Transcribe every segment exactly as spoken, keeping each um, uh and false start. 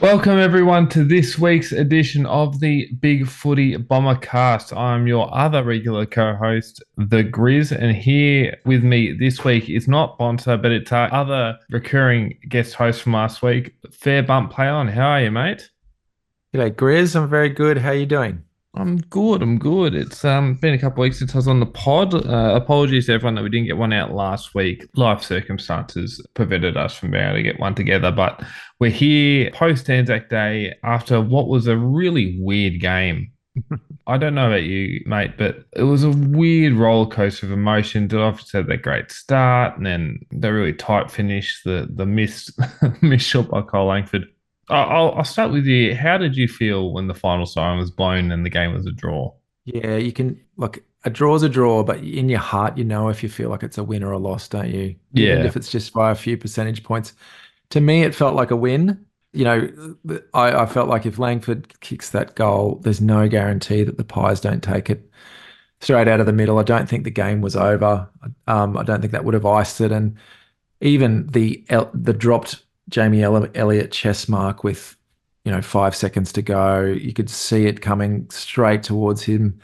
Welcome everyone to this week's edition of the Big Footy Bombercast. I'm your other regular co-host, The Grizz, and here with me this week is not Bonta, but it's our other recurring guest host from last week, Fair Bump Play On. How are you, mate? G'day, Grizz. I'm very good. How you doing? I'm good. I'm good. It's um been a couple of weeks since I was on the pod. Uh, apologies to everyone that we didn't get one out last week. Life circumstances prevented us from being able to get one together, but we're here post Anzac Day after what was a really weird game. I don't know about you, mate, but it was a weird roller coaster of emotions. It obviously had that great start, and then the really tight finish, the the missed missed shot by Cole Langford. I'll, I'll start with you. How did you feel when the final siren was blown and the game was a draw? Yeah, you can look, a draw's a draw, but in your heart, you know if you feel like it's a win or a loss, don't you? Even Yeah, if it's just by a few percentage points. To me, it felt like a win. You know, I, I felt like if Langford kicks that goal, there's no guarantee that the Pies don't take it straight out of the middle. I don't think the game was over. Um, I don't think that would have iced it. And even the the dropped Jamie Elliott chest mark with, you know, five seconds to go, you could see it coming straight towards him.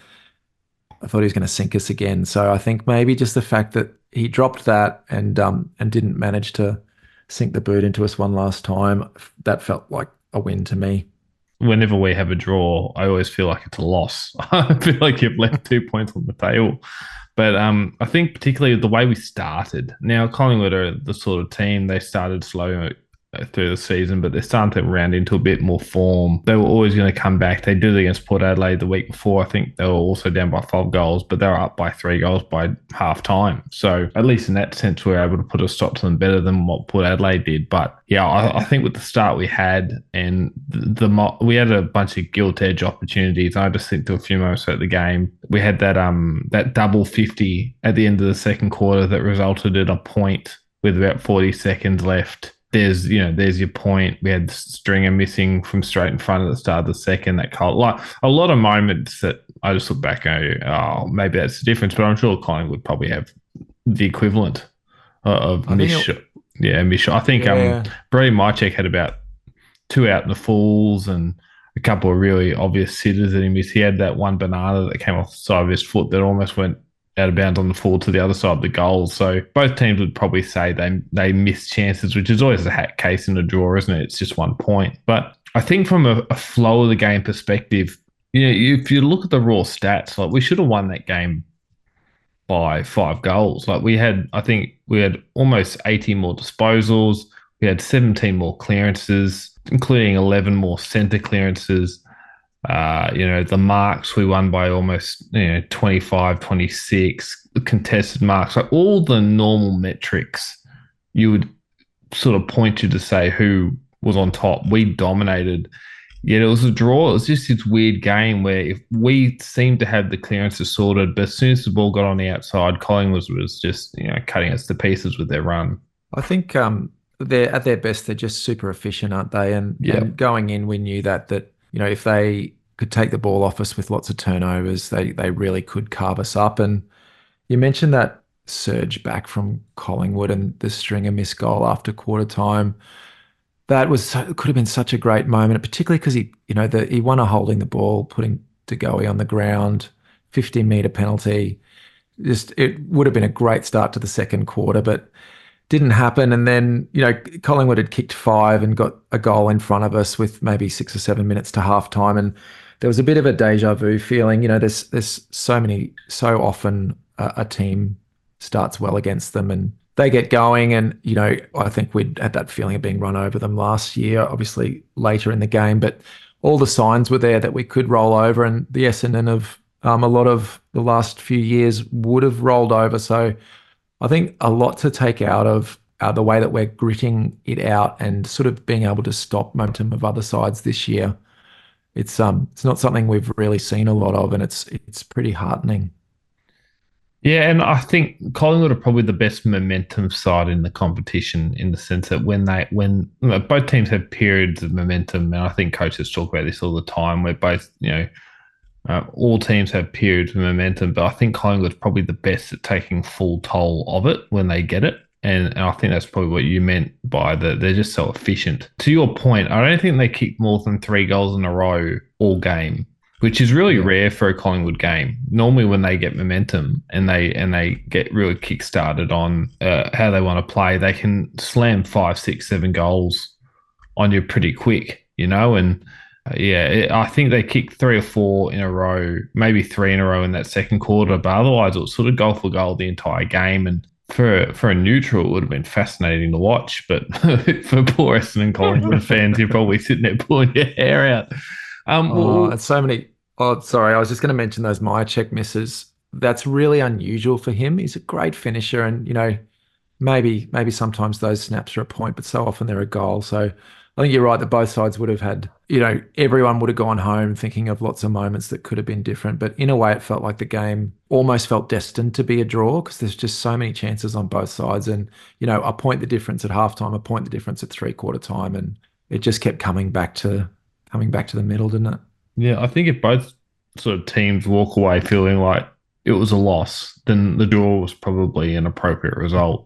I thought he was going to sink us again. So I think maybe just the fact that he dropped that and um and didn't manage to sink the boot into us one last time, that felt like a win to me. whenever we have a draw, I always feel like it's a loss. I feel like you've left two points on the table. But um, I think particularly the way we started. Now, Collingwood are the sort of team they started slow through the season, but they're starting to round into a bit more form. They were always going to come back. They did it against Port Adelaide the week before. I think they were also down by five goals, but they were up by three goals by half time. So at least in that sense, we were able to put a stop to them better than what Port Adelaide did. But yeah, I, I think with the start we had and the, the we had a bunch of gilt edge opportunities. I just think to a few moments at the game, we had that um that double fifty at the end of the second quarter that resulted in a point with about forty seconds left. There's, you know, there's your point. We had Stringer missing from straight in front at the start of the second. That cult, like a lot of moments that I just look back and go, oh, maybe that's the difference. But I'm sure Collingwood would probably have the equivalent of I think miss it, shot. Yeah, miss shot. I think um yeah, Brady Mychek had about two out in the falls and a couple of really obvious sitters that he missed. He had that one banana that came off the side of his foot that almost went out of bounds on the fall to the other side of the goal. So both teams would probably say they they missed chances, which is always a hat case in a draw, isn't it? It's just one point. But I think from a, a flow of the game perspective, you know, if you look at the raw stats, like we should have won that game by five goals. Like we had, I think we had almost eighty more disposals. We had seventeen more clearances, including eleven more centre clearances. Uh, you know, the marks we won by almost, you know, twenty-five, twenty-six, contested marks, like all the normal metrics you would sort of point you to say who was on top. We dominated. Yet it was a draw. It was just this weird game where if we seemed to have the clearances sorted, but as soon as the ball got on the outside, Collingwood was just, you know, cutting us to pieces with their run. I think um they're at their best, they're just super efficient, aren't they? And Yeah. and going in, we knew that that, you know, if they could take the ball off us with lots of turnovers, they they really could carve us up. And you mentioned that surge back from Collingwood and the Stringer missed goal after quarter time. That was so, could have been such a great moment, particularly because he, you know, the he won a holding the ball, putting De Goey on the ground, fifteen meter penalty. Just it would have been a great start to the second quarter, but didn't happen. And then, you know, Collingwood had kicked five and got a goal in front of us with maybe six or seven minutes to half time. And there was a bit of a deja vu feeling. You know, there's there's so many, so often a, a team starts well against them and they get going. And, you know, I think we'd had that feeling of being run over them last year, obviously later in the game, but all the signs were there that we could roll over, and the Essendon of um, a lot of the last few years would have rolled over. So I think a lot to take out of uh, the way that we're gritting it out and sort of being able to stop momentum of other sides this year. It's um it's not something we've really seen a lot of, and it's it's pretty heartening. Yeah, and I think Collingwood are probably the best momentum side in the competition in the sense that when they when you know, both teams have periods of momentum, and I think coaches talk about this all the time, where both you know uh, all teams have periods of momentum, but I think Collingwood's probably the best at taking full toll of it when they get it. And, and I think that's probably what you meant by that they're just so efficient. To your point, I don't think they kicked more than three goals in a row all game, which is really Yeah. rare for a Collingwood game. Normally, when they get momentum and they and they get really kick-started on uh, how they want to play, they can slam five, six, seven goals on you pretty quick, you know. And uh, yeah, it, I think they kicked three or four in a row, maybe three in a row in that second quarter. But otherwise, it was sort of goal for goal the entire game. And for for a neutral, it would have been fascinating to watch. But for poor Essendon Collingwood fans, you're probably sitting there pulling your hair out. Um, Oh, well, and so many. Oh, sorry. I was just going to mention those Maya check misses. That's really unusual for him. He's a great finisher, and you know, maybe maybe sometimes those snaps are a point, but so often they're a goal. So I think you're right that both sides would have had, you know, everyone would have gone home thinking of lots of moments that could have been different. But in a way, it felt like the game almost felt destined to be a draw because there's just so many chances on both sides. And, you know, a point the difference at halftime, a point the difference at three quarter time. And it just kept coming back to coming back to the middle, didn't it? yeah, I think if both sort of teams walk away feeling like it was a loss, then the draw was probably an appropriate result.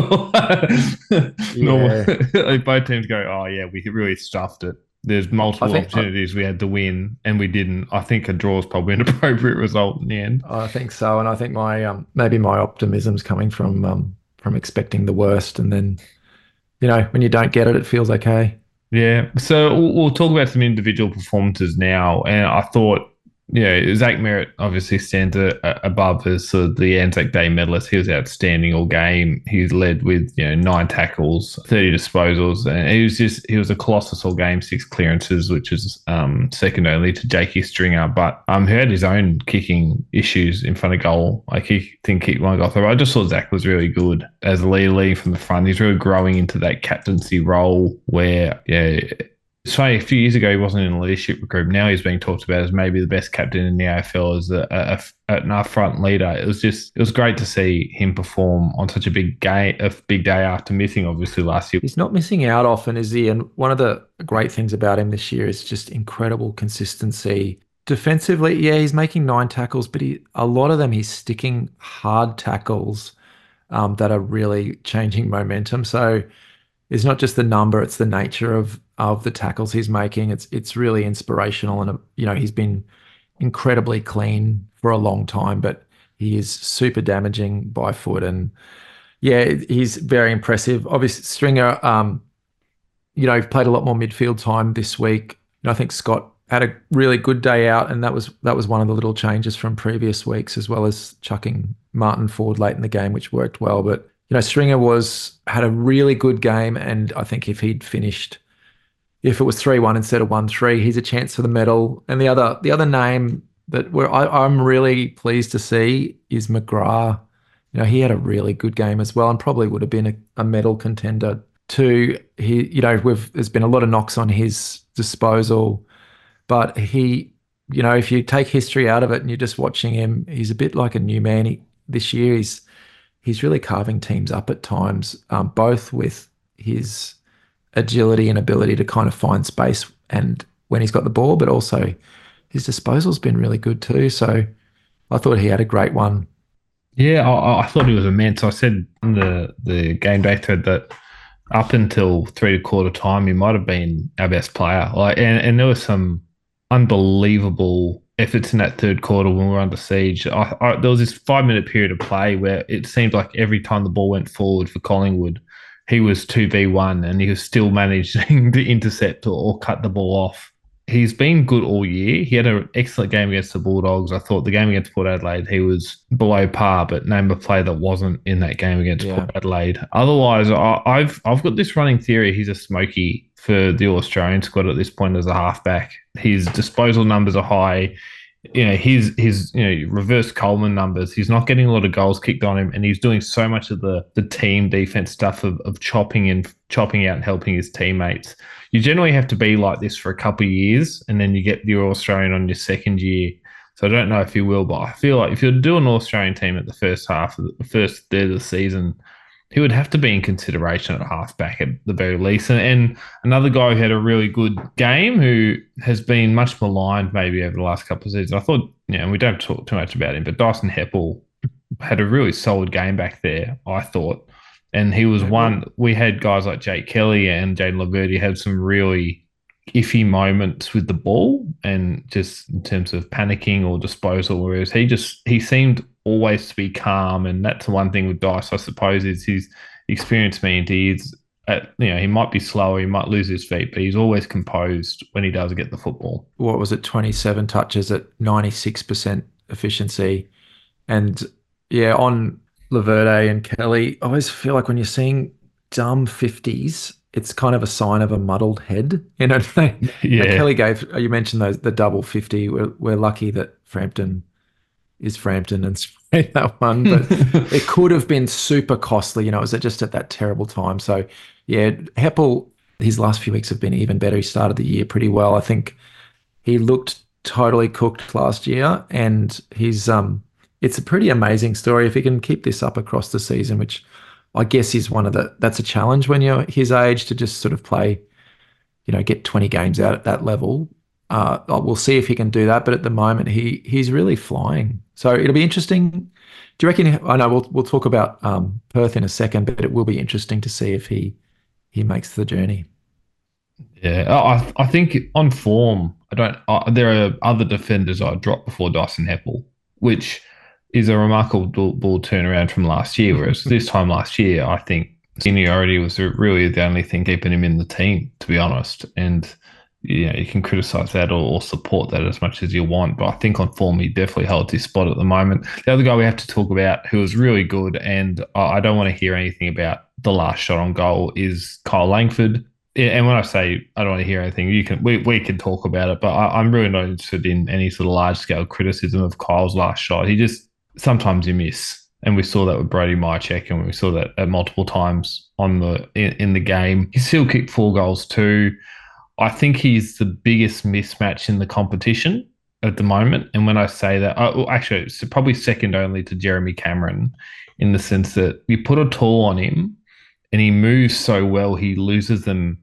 Normal, Yeah. like both teams go, "Oh yeah, we really stuffed it." There's I multiple think I, opportunities we had to win, and we didn't. I think a draw is probably an appropriate result in the end. I think so. And I think my um maybe my optimism's coming from um from expecting the worst. And then, you know, when you don't get it, it feels okay. Yeah. So we'll, we'll talk about some individual performances now. And I thought, you know, Zach Merritt obviously stands a, a- above as sort of the Anzac Day medalist. He was outstanding all game. He led with, you know, nine tackles, thirty disposals. And he was just, he was a colossus all game, six clearances, which is um, second only to Jakey Stringer. But um, he had his own kicking issues in front of goal. Like he didn't kick one goal through. I just thought Zach was really good as a leader, leading from the front. He's really growing into that captaincy role where, yeah, it's funny, a few years ago he wasn't in a leadership group. Now he's being talked about as maybe the best captain in the A F L as a, a, a, an upfront leader. It was just, it was great to see him perform on such a big game, a big day after missing obviously last year. He's not missing out often, is he? And one of the great things about him this year is just incredible consistency. Defensively, yeah, he's making nine tackles, but he a lot of them he's sticking hard tackles um, that are really changing momentum. So it's not just the number, it's the nature of of the tackles he's making. It's it's really inspirational, and uh, you know he's been incredibly clean for a long time, but he is super damaging by foot, and yeah, he's very impressive. Obviously, Stringer, um, you know, played a lot more midfield time this week. You know, I think Scott had a really good day out, and that was that was one of the little changes from previous weeks, as well as chucking Martin forward late in the game, which worked well. But you know, Stringer was had a really good game, and I think if he'd finished, if it was three one instead of one three, he's a chance for the medal. And the other the other name that we're, I, I'm really pleased to see is McGrath. You know, he had a really good game as well, and probably would have been a, a medal contender too. He, you know, we've there's been a lot of knocks on his disposal, but he, you know, if you take history out of it and you're just watching him, he's a bit like a new man. He, this year, he's he's really carving teams up at times, um, both with his agility and ability to kind of find space and when he's got the ball, but also his disposal's been really good too. So I thought he had a great one. Yeah, I, I thought he was immense. I said in the, the game day thread that up until three quarter time, he might have been our best player. Like, and, and there was some unbelievable efforts in that third quarter when we were under siege. I, I, there was this five minute period of play where it seemed like every time the ball went forward for Collingwood, he was two v one and he was still managing to intercept or, or cut the ball off. He's been good all year. He had an excellent game against the Bulldogs. I thought the game against Port Adelaide, he was below par, but name a player that wasn't in that game against Yeah. Port Adelaide. Otherwise, I, I've I've got this running theory. He's a smoky for the All Australian squad at this point as a halfback. His disposal numbers are high. You know, his his you know reverse Coleman numbers. He's not getting a lot of goals kicked on him, and he's doing so much of the the team defense stuff of, of chopping and chopping out and helping his teammates. You generally have to be like this for a couple of years, and then you get the All Australian on your second year. So I don't know if he will, but I feel like if you're doing an All Australian team at the first half of the, the first third of the season, he would have to be in consideration at halfback at the very least. And, and another guy who had a really good game, who has been much maligned maybe over the last couple of seasons. I thought, you know, we don't talk too much about him, but Dyson Heppel had a really solid game back there, I thought. And he was Yeah, well, one. We had guys like Jake Kelly and Jaden Laverty had some really iffy moments with the ball and just in terms of panicking or disposal. Whereas he just he seemed always to be calm, and that's the one thing with Dice, I suppose, is his experience means he's at, you know, he might be slower, he might lose his feet, but he's always composed when he does get the football. what was it? twenty-seven touches at ninety-six percent efficiency. And yeah, on Laverde and Kelly, I always feel like when you're seeing dumb fifties, it's kind of a sign of a muddled head. You know, they, like Yeah. Kelly gave, you mentioned those, the double fifty. We're, we're lucky that Frampton is Frampton and sprayed that one, but it could have been super costly. You know, it was just at that terrible time. So yeah, Heppel, his last few weeks have been even better. He started the year pretty well. I think he looked totally cooked last year, and he's um it's a pretty amazing story if he can keep this up across the season, which I guess is one of the that's a challenge when you're his age to just sort of play, you know, get twenty games out at that level. Uh, we'll see if he can do that, but at the moment he he's really flying. So it'll be interesting. Do you reckon? I know we'll we'll talk about um, Perth in a second, but it will be interesting to see if he he makes the journey. Yeah, I I think on form, I don't. Uh, there are other defenders I'd drop before Dyson Heppel, which is a remarkable ball turnaround from last year. Whereas this time last year, I think seniority was really the only thing keeping him in the team, to be honest. And you know, you can criticise that or, or support that as much as you want, but I think on form he definitely holds his spot at the moment. The other guy we have to talk about who was really good, and I I don't want to hear anything about the last shot on goal, is Kyle Langford. Yeah, and when I say I don't want to hear anything, you can we, we can talk about it, but I, I'm really not interested in any sort of large scale criticism of Kyle's last shot. He just sometimes you miss, and we saw that with Brody Mychek, and we saw that at multiple times on the in, in the game. He still kicked four goals too. I think he's the biggest mismatch in the competition at the moment. And when I say that, oh, well, actually, it's probably second only to Jeremy Cameron in the sense that you put a tall on him and he moves so well, he loses them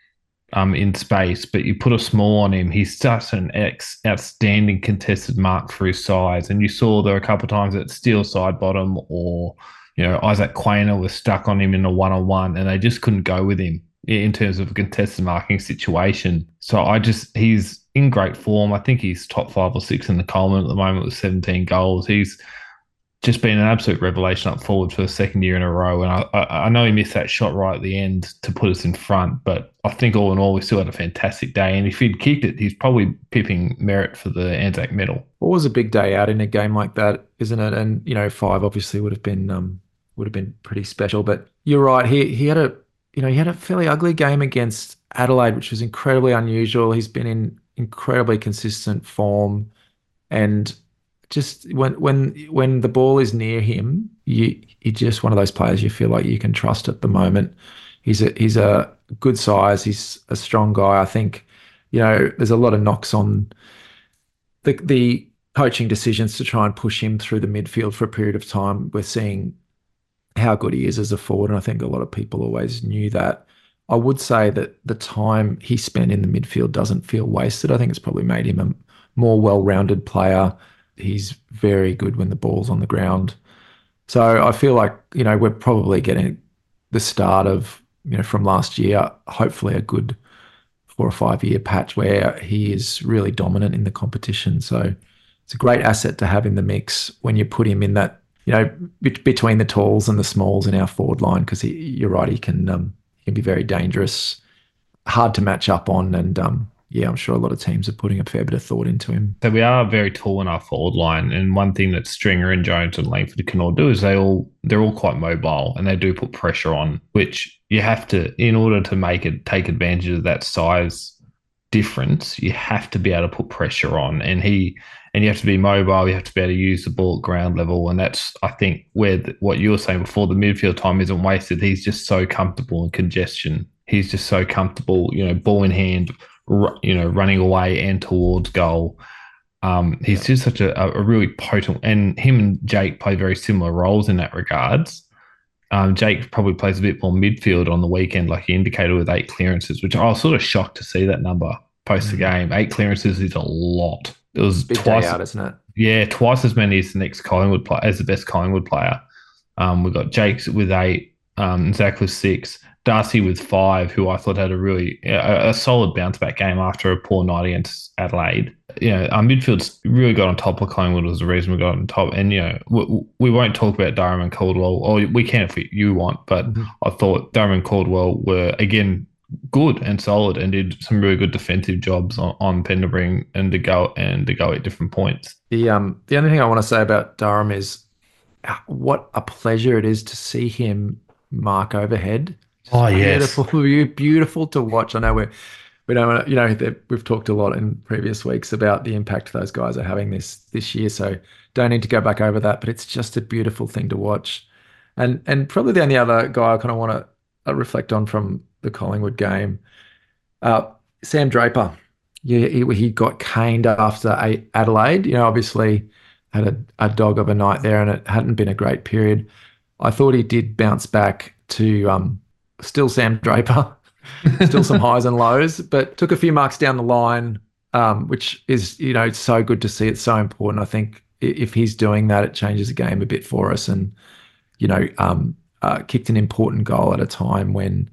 um, in space. But you put a small on him, he's such an ex- outstanding contested mark for his size. And you saw there were a couple of times that Steele side bottom or, you know, Isaac Quainer was stuck on him in a one on one and they just couldn't go with him in terms of a contested marking situation. So I just, he's in great form. I think he's top five or six in the Coleman at the moment with seventeen goals. He's just been an absolute revelation up forward for the second year in a row. And I, I, I know he missed that shot right at the end to put us in front, but I think all in all, we still had a fantastic day. And if he'd kicked it, he's probably pipping merit for the Anzac medal. Always a big day out in a game like that, isn't it? And you know, five obviously would have been um would have been pretty special. But you're right. He he had a you know he had a fairly ugly game against Adelaide, which was incredibly unusual. He's been in incredibly consistent form, and just when when when the ball is near him, you he's just one of those players you feel like you can trust at the moment. He's a he's a good size. He's a strong guy. I think, you know, there's a lot of knocks on the the coaching decisions to try and push him through the midfield for a period of time. We're seeing how good he is as a forward, and I think a lot of people always knew that. I would say that the time he spent in the midfield doesn't feel wasted. I think it's probably made him a more well-rounded player. He's very good when the ball's on the ground. So I feel like, you know, we're probably getting the start of, you know, from last year, hopefully a good four or five year patch where he is really dominant in the competition. So it's a great asset to have in the mix when you put him in that, you know, be- between the talls and the smalls in our forward line, because you're right, he can um, he can be very dangerous, hard to match up on, and um, yeah, I'm sure a lot of teams are putting a fair bit of thought into him. So we are very tall in our forward line, and one thing that Stringer and Jones and Langford can all do is they all they're all quite mobile, and they do put pressure on, which you have to in order to make it take advantage of that size difference. You have to be able to put pressure on, and he and you have to be mobile. You have to be able to use the ball at ground level, and that's I think where the, what you were saying before, the midfield time isn't wasted. He's just so comfortable in congestion. He's just so comfortable, you know, ball in hand, you know, running away and towards goal. Um, he's yeah. just such a, a really potent, and him and Jake play very similar roles in that regards. Um, Jake probably plays a bit more midfield on the weekend, like he indicated, with eight clearances, which I was sort of shocked to see that number post mm. the game. Eight clearances is a lot. It was Big twice, day out, isn't it? Yeah, twice as many as the next Collingwood player, as the best Collingwood player. Um, we've got Jake's with eight. Um, Zach with six. Darcy with five, who I thought had a really a, a solid bounce back game after a poor night against Adelaide. You know, our midfield's really got on top of Collingwood was the reason we got on top. And, you know, we, we won't talk about Durham and Caldwell, or we can if we, you want, but mm-hmm. I thought Durham and Caldwell were, again, good and solid and did some really good defensive jobs on, on Pendlebury and to go and to go at different points. The um the only thing I want to say about Durham is what a pleasure it is to see him mark overhead. Just oh beautiful, yes, beautiful to watch. I know we're we don't want to, you know, we've talked a lot in previous weeks about the impact those guys are having this this year, so don't need to go back over that. But it's just a beautiful thing to watch, and and probably the only other guy I kind of want to uh, reflect on from the Collingwood game, uh, Sam Draper. Yeah, he, he got caned after Adelaide. You know, obviously had a, a dog of a night there, and it hadn't been a great period. I thought he did bounce back to um, still Sam Draper, still some highs and lows, but took a few marks down the line, um, which is, you know, it's so good to see. It's so important. I think if he's doing that, it changes the game a bit for us, and, you know, um, uh, kicked an important goal at a time when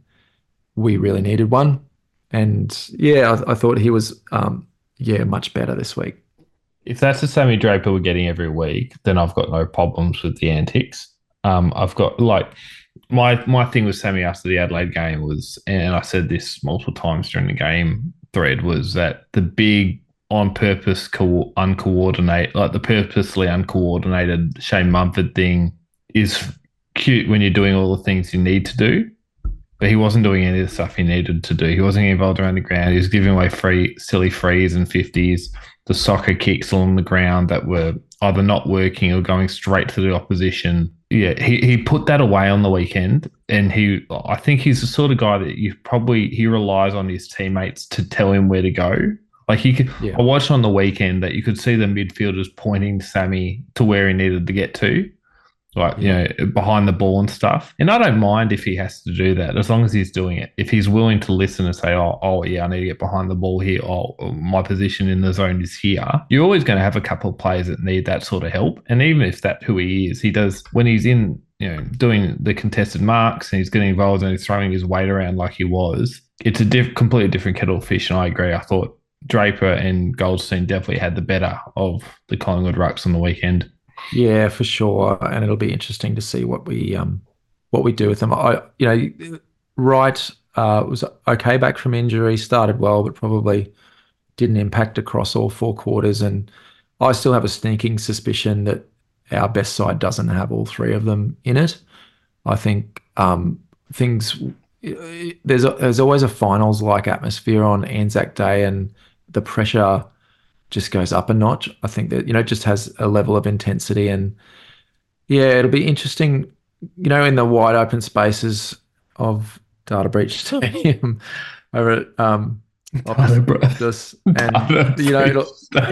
we really needed one. And yeah, I, I thought he was, um, yeah, much better this week. If that's the Sammy Draper we're getting every week, then I've got no problems with the antics. Um, I've got like my my thing with Sammy after the Adelaide game was, and I said this multiple times during the game thread, was that the big on purpose co- uncoordinate, like the purposely uncoordinated Shane Mumford thing is cute when you're doing all the things you need to do. But he wasn't doing any of the stuff he needed to do. He wasn't getting involved around the ground. He was giving away free, silly frees and fifties, the soccer kicks along the ground that were either not working or going straight to the opposition. Yeah, he, he put that away on the weekend. And he, I think he's the sort of guy that you probably, he relies on his teammates to tell him where to go. Like he could, yeah. I watched on the weekend that you could see the midfielders pointing Sammy to where he needed to get to. Like, you know, behind the ball and stuff. And I don't mind if he has to do that, as long as he's doing it. If he's willing to listen and say, oh, oh yeah, I need to get behind the ball here. Oh, my position in the zone is here. You're always going to have a couple of players that need that sort of help. And even if that's who he is, he does, when he's in, you know, doing the contested marks and he's getting involved and he's throwing his weight around like he was, it's a diff- completely different kettle of fish. And I agree. I thought Draper and Goldstein definitely had the better of the Collingwood rucks on the weekend. Yeah, for sure, and it'll be interesting to see what we um what we do with them. I, you know, Wright uh, was okay back from injury, started well, but probably didn't impact across all four quarters. And I still have a sneaking suspicion that our best side doesn't have all three of them in it. I think um, things there's a, there's always a finals like atmosphere on Anzac Day, and the pressure just goes up a notch. I think that, you know, it just has a level of intensity, and yeah, it'll be interesting, you know, in the wide open spaces of Data Breach Stadium over at um, Optus, and you know, it'll,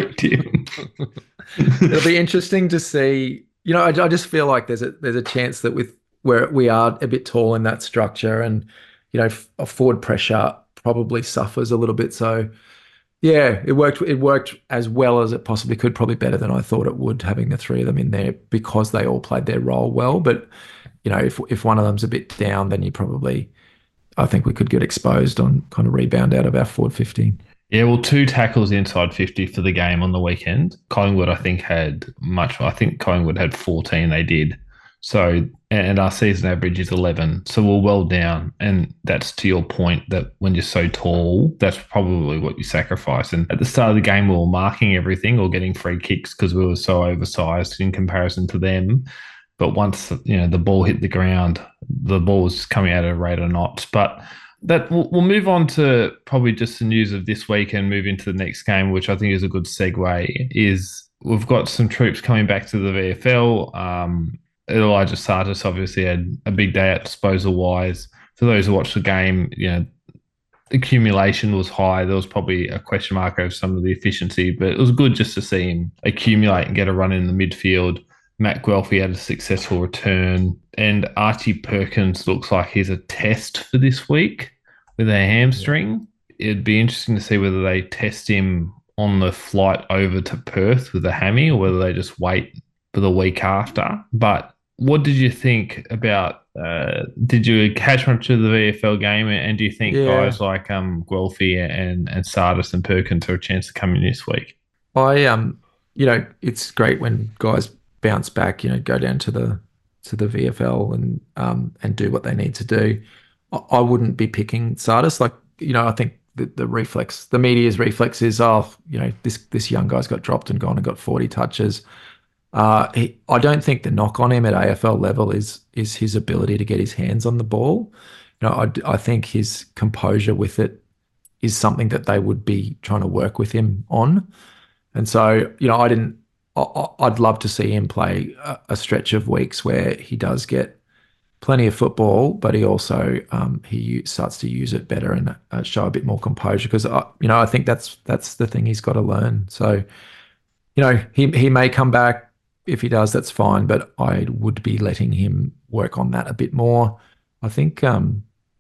it'll be interesting to see. You know, I, I just feel like there's a there's a chance that with where we are a bit tall in that structure, and you know, a forward pressure probably suffers a little bit. So. Yeah, it worked. It worked as well as it possibly could, probably better than I thought it would, having the three of them in there because they all played their role well. But, you know, if if one of them's a bit down, then you probably, I think we could get exposed on kind of rebound out of our forward fifteen. Yeah, well, two tackles inside fifty for the game on the weekend. Collingwood, I think, had much. I think Collingwood had fourteen. They did. So, and our season average is eleven. So we're well down. And that's to your point that when you're so tall, that's probably what you sacrifice. And at the start of the game, we were marking everything or getting free kicks because we were so oversized in comparison to them. But once, you know, the ball hit the ground, the ball was coming out at a rate of knots. But that we'll, we'll move on to probably just the news of this week and move into the next game, which I think is a good segue, is we've got some troops coming back to the V F L. Um, Elijah Sartis obviously had a big day out disposal-wise. For those who watched the game, you know, accumulation was high. There was probably a question mark over some of the efficiency, but it was good just to see him accumulate and get a run in the midfield. Matt Guelphy had a successful return, and Archie Perkins looks like he's a test for this week with a hamstring. It'd be interesting to see whether they test him on the flight over to Perth with a hammy or whether they just wait for the week after. But what did you think about? Uh, did you catch much of the V F L game, and do you think Yeah. guys like um Guelphy and and Sardis and Perkins are a chance to come in this week? I um, you know, it's great when guys bounce back, you know, go down to the to the V F L and um and do what they need to do. I, I wouldn't be picking Sardis. Like, you know, I think the, the reflex, the media's reflex is, oh, you know, this this young guy's got dropped and gone and got forty touches. Uh, he, I don't think the knock on him at A F L level is is his ability to get his hands on the ball. You know, I, I think his composure with it is something that they would be trying to work with him on. And so, you know, I didn't. I, I'd love to see him play a, a stretch of weeks where he does get plenty of football, but he also um, he starts to use it better and uh, show a bit more composure. Because I, you know, I think that's that's the thing he's got to learn. So, you know, he he may come back. If he does, that's fine. But I would be letting him work on that a bit more. I think um,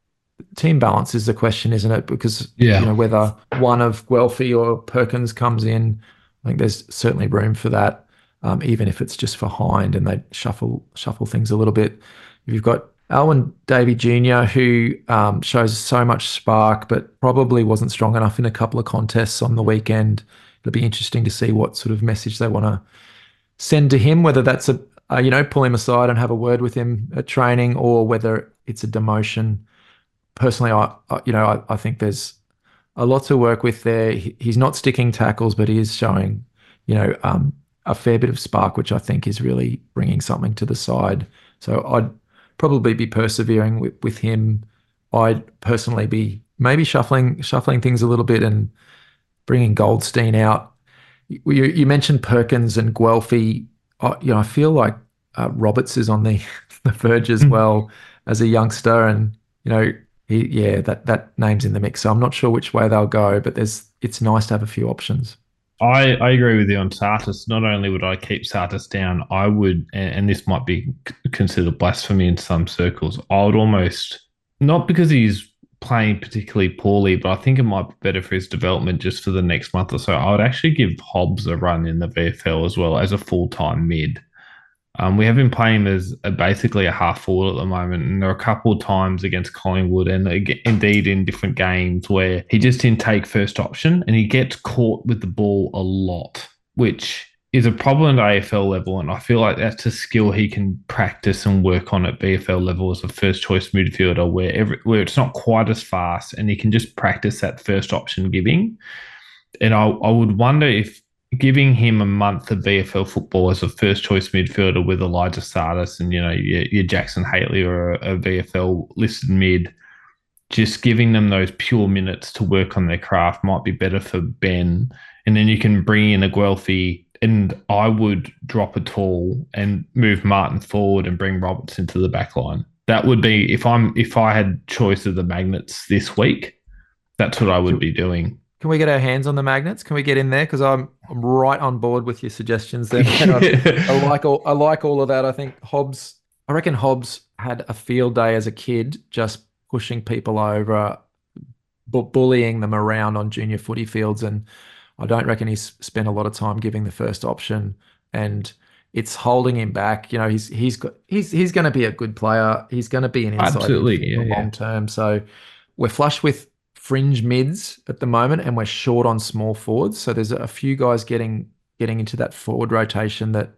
team balance is the question, isn't it? Because, you Yeah. know, whether one of Guelphy or Perkins comes in, I think there's certainly room for that, um, even if it's just for Hind and they shuffle shuffle things a little bit. You've got Alwyn Davey Junior, who um, shows so much spark, but probably wasn't strong enough in a couple of contests on the weekend. It'll be interesting to see what sort of message they want to send to him, whether that's a, uh, you know, pull him aside and have a word with him at training, or whether it's a demotion. Personally, I, I you know, I, I think there's a lot to work with there. He, he's not sticking tackles, but he is showing, you know, um, a fair bit of spark, which I think is really bringing something to the side. So I'd probably be persevering with, with him. I'd personally be maybe shuffling shuffling things a little bit and bringing Goldstein out. You, you mentioned Perkins and Guelphy. I, you know, I feel like uh, Roberts is on the the verge as well as a youngster, and you know, he, yeah, that that name's in the mix. So I'm not sure which way they'll go, but there's it's nice to have a few options. I, I agree with you on Sartis. Not only would I keep Sartis down, I would, and, and this might be considered blasphemy in some circles, I would almost, not because he's playing particularly poorly, but I think it might be better for his development just for the next month or so. I would actually give Hobbs a run in the V F L as well as a full time mid. Um, we have been playing as a, basically a half forward at the moment, and there are a couple of times against Collingwood, and indeed in different games where he just didn't take first option, and he gets caught with the ball a lot, which is a problem at A F L level, and I feel like that's a skill he can practice and work on at B F L level as a first choice midfielder, where every, where it's not quite as fast, and he can just practice that first option giving. And I, I would wonder if giving him a month of B F L football as a first choice midfielder with Elijah Sardis and, you know, your, your Jackson Haley or a, a V F L listed mid, just giving them those pure minutes to work on their craft might be better for Ben. And then you can bring in a Guelphy, and I would drop a tall and move Martin forward and bring Roberts into the back line. That would be, if I'm if I had choice of the magnets this week, that's what I would Can, be doing. can we get our hands on the magnets? Can we get in there? Because I'm I'm right on board with your suggestions there, man. I, I like all I like all of that. I think Hobbs. I reckon Hobbs had a field day as a kid, just pushing people over, bu- bullying them around on junior footy fields, and I don't reckon he's spent a lot of time giving the first option, and it's holding him back. You know, he's he's got he's he's going to be a good player. He's going to be an inside Absolutely. Yeah, midfielder yeah. long term. So we're flush with fringe mids at the moment, and we're short on small forwards. So there's a few guys getting getting into that forward rotation that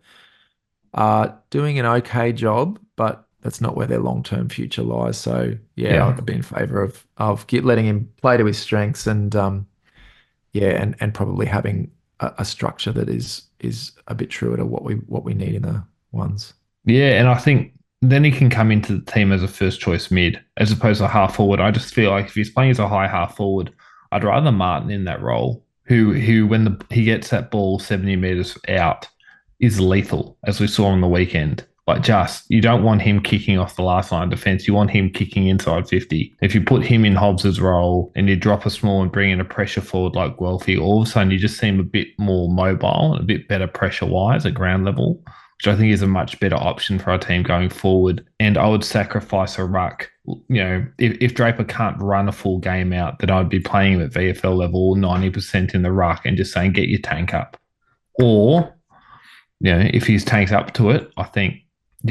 are doing an okay job, but that's not where their long term future lies. So yeah, Yeah. I'd be in favour of of get, letting him play to his strengths and um yeah, and and probably having a, a structure that is is a bit truer to what we what we need in the ones. Yeah, and I think then he can come into the team as a first choice mid as opposed to half forward. I just feel like if he's playing as a high half forward, I'd rather Martin in that role, who who when the he gets that ball seventy meters out is lethal, as we saw on the weekend. Like, just you don't want him kicking off the last line of defense. You want him kicking inside fifty. If you put him in Hobbs's role and you drop a small and bring in a pressure forward like Guelphy, all of a sudden you just seem a bit more mobile and a bit better pressure wise at ground level, which I think is a much better option for our team going forward. And I would sacrifice a ruck. You know, if, if Draper can't run a full game out, then I'd be playing him at V F L level ninety percent in the ruck and just saying, get your tank up. Or, you know, if he's tanked up to it, I think, you know,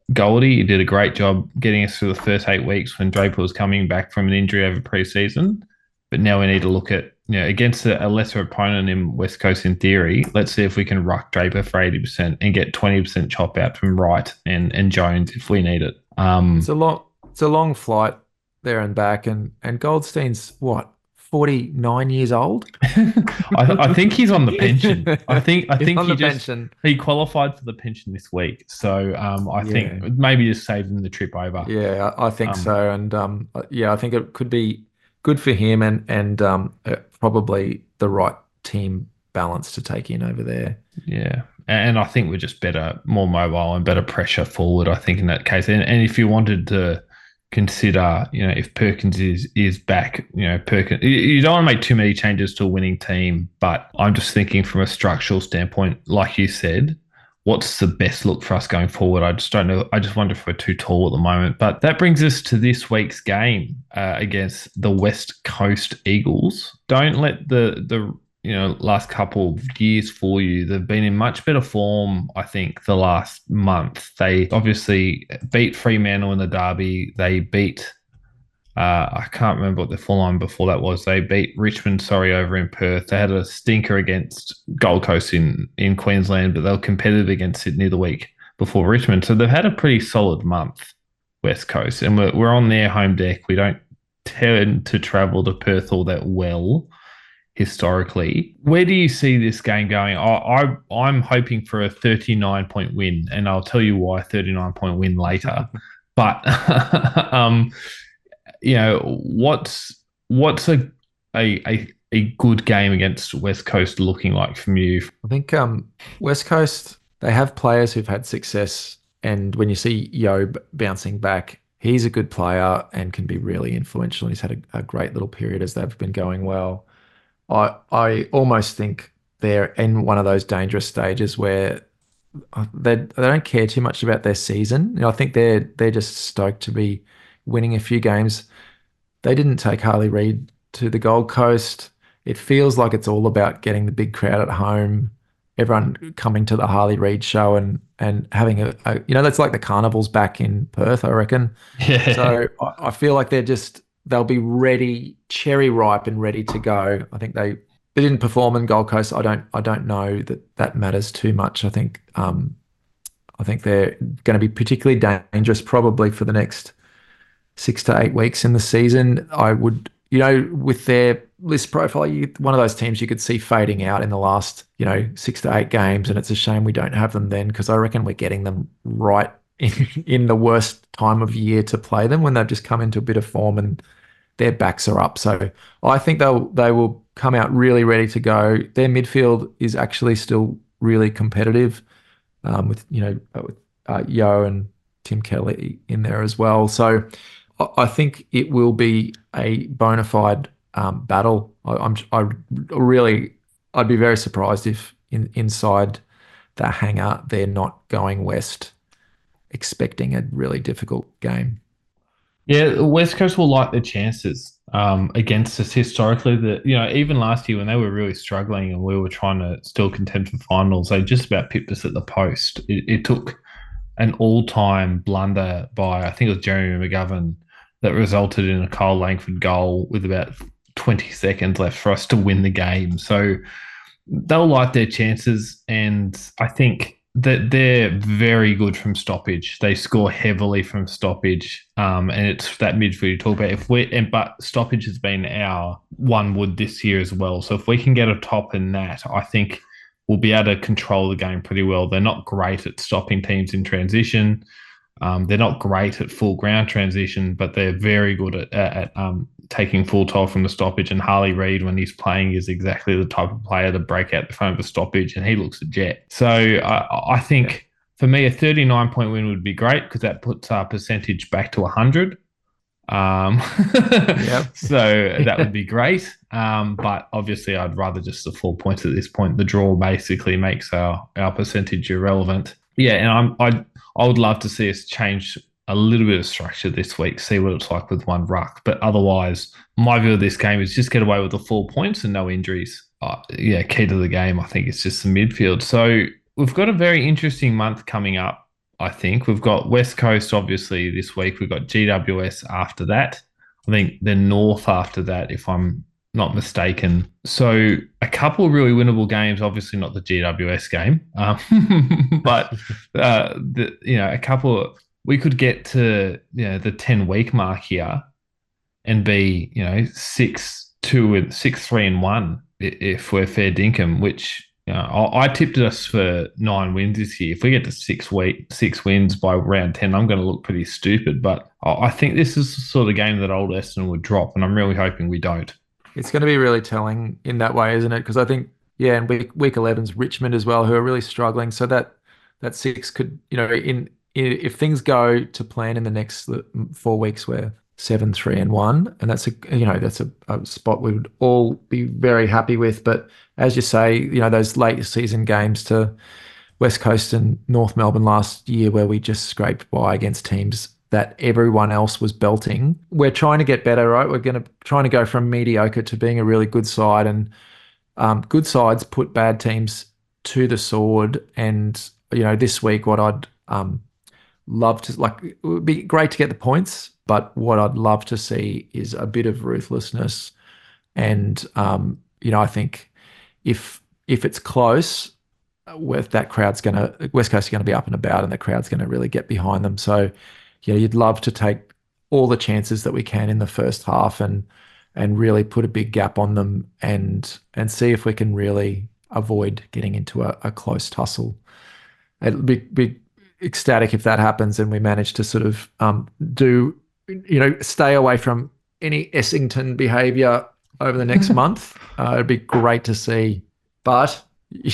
Goldie. He did a great job getting us through the first eight weeks when Draper was coming back from an injury over pre-season. But now we need to look at, you know, against a, a lesser opponent in West Coast in theory, let's see if we can ruck Draper for eighty percent and get twenty percent chop out from Wright and, and Jones if we need it. Um, It's a long, it's a long flight there and back, and and Goldstein's what, forty-nine years old? I, I think he's on the pension. I think I He's think on he the just pension. he qualified for the pension this week. So um, I Yeah. think maybe just save him the trip over. Yeah, I I think Um, so, and um, uh, yeah, I think it could be good for him, and and um, uh, probably the right team balance to take in over there. Yeah. And I think we're just better, more mobile and better pressure forward, I think, in that case. And, and if you wanted to consider, you know, if Perkins is is back, you know, Perkins, you- you don't want to make too many changes to a winning team, but I'm just thinking from a structural standpoint, like you said, what's the best look for us going forward? I just don't know. I just wonder if we're too tall at the moment. But that brings us to this week's game uh, against the West Coast Eagles. Don't let the the you know last couple of years fool you. They've been in much better form, I think, the last month. They obviously beat Fremantle in the derby. They beat uh, I can't remember what the full line before that was. They beat Richmond, sorry, over in Perth. They had a stinker against Gold Coast in, in Queensland, but they were competitive against Sydney the week before Richmond. So they've had a pretty solid month, West Coast, and we're, we're on their home deck. We don't tend to travel to Perth all that well historically. Where do you see this game going? I, I, I'm hoping for a thirty-nine point win, and I'll tell you why thirty-nine point win later. But um, you know, what's what's a, a a a good game against West Coast looking like from you? I think um, West Coast, they have players who've had success, and when you see Yo b- bouncing back, he's a good player and can be really influential. He's had a, a great little period as they've been going well. I I almost think they're in one of those dangerous stages where uh, they they don't care too much about their season. You know, I think they're they're just stoked to be winning a few games. They didn't take Harley Reid to the Gold Coast. It feels like it's all about getting the big crowd at home, everyone coming to the Harley Reid show and and having a, a you know, that's like the carnivals back in Perth, I reckon. Yeah. So I, I feel like they're just they'll be ready, cherry ripe and ready to go. I think they they didn't perform in Gold Coast. I don't I don't know that that matters too much. I think um I think they're going to be particularly dangerous probably for the next six to eight weeks in the season. I would, you know, with their list profile, you, one of those teams you could see fading out in the last, you know, six to eight games, and it's a shame we don't have them then because I reckon we're getting them right in, in the worst time of year to play them when they've just come into a bit of form and their backs are up. So I think they'll they will come out really ready to go. Their midfield is actually still really competitive, um, with you know with uh, Yo and Tim Kelly in there as well. So I I think it will be a bona fide um, battle. I, I'm I really I'd be very surprised if in, inside the hangar they're not going west, expecting a really difficult game. Yeah, the West Coast will like their chances um, against us historically. That you know, even last year when they were really struggling and we were trying to still contend for finals, they just about pipped us at the post. It, it took an all-time blunder by I think it was Jeremy McGovern that resulted in a Kyle Langford goal with about twenty seconds left for us to win the game. So they'll like their chances, and I think that they're very good from stoppage. They score heavily from stoppage, um, and it's that midfield you talk about. If we and but stoppage has been our one wood this year as well. So if we can get a top in that, I think we'll be able to control the game pretty well. They're not great at stopping teams in transition. Um, they're not great at full ground transition, but they're very good at, at um, taking full toll from the stoppage. And Harley Reid, when he's playing, is exactly the type of player to break out the front of a stoppage, and he looks a jet. So I, I think yeah. for me, a thirty-nine point win would be great because that puts our percentage back to one hundred. Um, yep. So that would be great. Um, but obviously, I'd rather just the four points at this point. The draw basically makes our, our percentage irrelevant. Yeah, and I'm, I I would love to see us change a little bit of structure this week, see what it's like with one ruck. But otherwise, my view of this game is just get away with the four points and no injuries. Uh, yeah, key to the game, I think, it's just the midfield. So we've got a very interesting month coming up I think we've got West Coast obviously this week. We've got G W S after that. I think then North after that, if I'm not mistaken. So a couple of really winnable games. Obviously not the G W S game, um, but uh, the, you know a couple. Of, we could get to you know the ten week mark here and be you know six two and six three and one if we're fair dinkum, which you know, I, I tipped us for nine wins this year. If we get to six week six wins by round ten, I'm going to look pretty stupid. But I, I think this is the sort of game that old Essendon would drop, and I'm really hoping we don't. It's going to be really telling in that way, isn't it? Because I think, yeah, and week week eleven's Richmond as well, who are really struggling. So that that six could, you know, in, in if things go to plan in the next four weeks, where seven, three, and one, and that's a you know that's a, a spot we would all be very happy with. But as you say, you know, those late season games to West Coast and North Melbourne last year, where we just scraped by against teams that everyone else was belting. We're trying to get better, right? We're going to trying to go from mediocre to being a really good side, and um, good sides put bad teams to the sword. And you know, this week, what I'd um, love to like, it would be great to get the points, but what I'd love to see is a bit of ruthlessness. And um, you know, I think if if it's close, with that crowd's going to West Coast are going to be up and about, and the crowd's going to really get behind them. So yeah, you'd love to take all the chances that we can in the first half and and really put a big gap on them and and see if we can really avoid getting into a, a close tussle. It'll be, be ecstatic if that happens and we manage to sort of um, do, you know, stay away from any Essington behaviour over the next month. Uh, it'd be great to see, but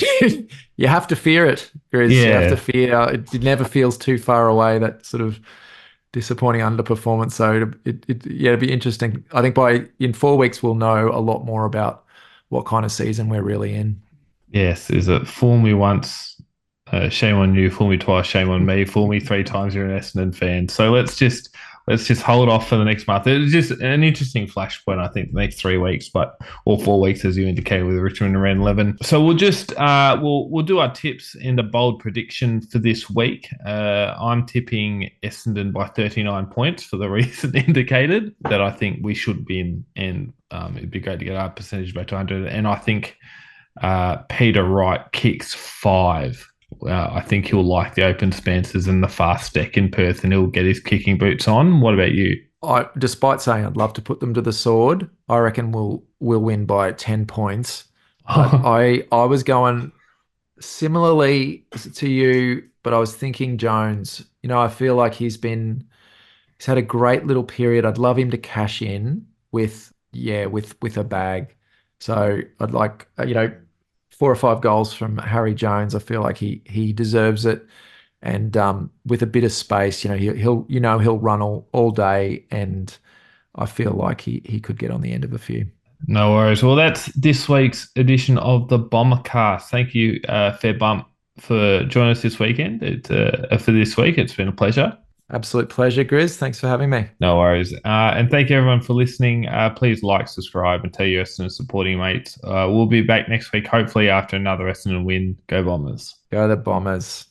you have to fear it, Grizz. Yeah. You have to fear. It, it never feels too far away, that sort of disappointing underperformance. So it, it, yeah, it'd be interesting. I think by in four weeks we'll know a lot more about what kind of season we're really in. Yes, is it fool me once, uh, shame on you, fool me twice, shame on me, fool me three times, you're an Essendon fan. So let's just let's just hold off for the next month. It's just an interesting flashpoint, I think, the next three weeks, but or four weeks as you indicated with Richmond around eleven. So we'll just uh, we'll we'll do our tips and a bold prediction for this week. Uh, I'm tipping Essendon by thirty-nine points for the reason indicated, that I think we should win, and um, it'd be great to get our percentage by two hundred. And I think uh, Peter Wright kicks five. Uh, I think he'll like the open Spencers and the fast deck in Perth, and he'll get his kicking boots on. What about you? I, despite saying I'd love to put them to the sword, I reckon we'll we'll win by ten points. But I I was going similarly to you, but I was thinking Jones. You know, I feel like he's been he's had a great little period. I'd love him to cash in with yeah with with a bag. So I'd like you know four or five goals from Harry Jones. I feel like he he deserves it. And um, with a bit of space, you know, he, he'll, you know, he'll run all, all day, and I feel like he he could get on the end of a few. No worries. Well, that's this week's edition of the Bombercast. Thank you, uh, Fair Bump, for joining us this weekend. It, uh, for this week, it's been a pleasure. Absolute pleasure, Grizz. Thanks for having me. No worries. Uh, and thank you, everyone, for listening. Uh, please like, subscribe, and tell your Essendon supporting mates. Uh, we'll be back next week, hopefully after another Essendon win. Go Bombers. Go the Bombers.